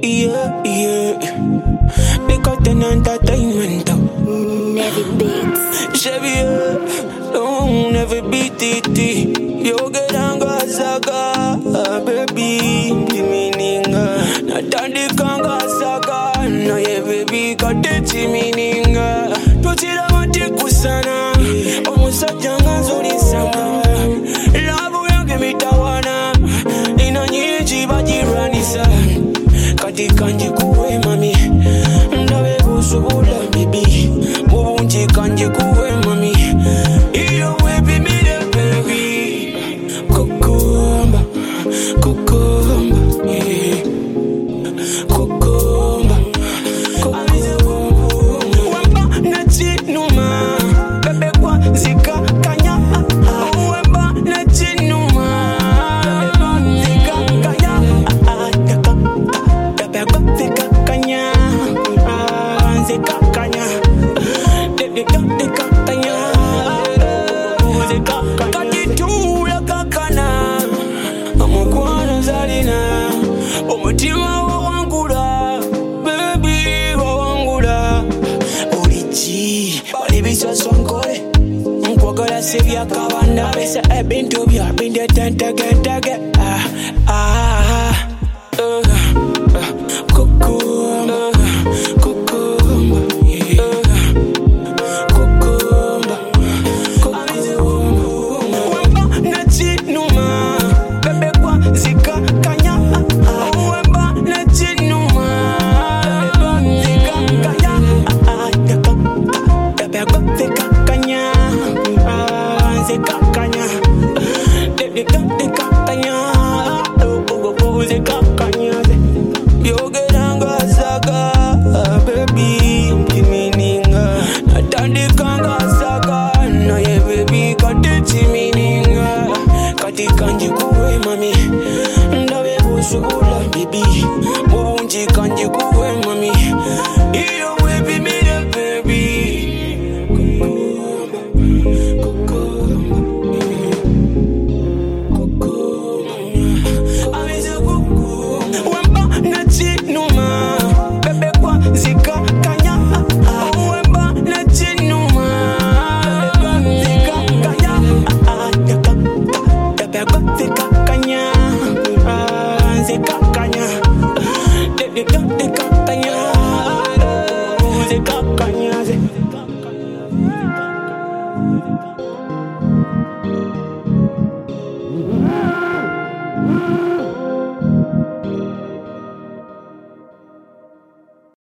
Yeah, yeah. They got an entertainment. Never beats. Chevy, don't never beat it. Yo, get anga saga, baby. Timininga. Natandi kanga saga. No, yeah, baby, got it timininga. Tochira mati kusana. Omusa janga zuri sama. Love yange mitawana. Nina nyiji bajiranisa. Katika njikuwe mami. Ndawe kusubula baby. Mubunji kanje kuwe mami. Iyo webi mire baby. Kukumba, kukumba, yeah. Kukumba, kukumba. Wemba na chinuma. Bebe kwa zika kanya. Wemba na chinuma. Bebe kwa zika kanya. Bebe kwa zika kanya. Zika kanya. Kakitula kakana amukwana zalina omutima wawangula baby wawangula oliki bali bisosonkole nkwagala sebyakabanda bisa ebintu byabinde tentegetege kukumba kukumba Kanji kuwe mami, ndawe kusubula baby. Mubunji kanji kuwe mami. Iyo webi mire baby. Kukumba, kukumba, kukumba. Amize kukumba. Wemba na chinuma. Bebe kwa zika kanya. Wemba na chinuma. Bebe kwa zika kanya. Zika kanya, zika kanya,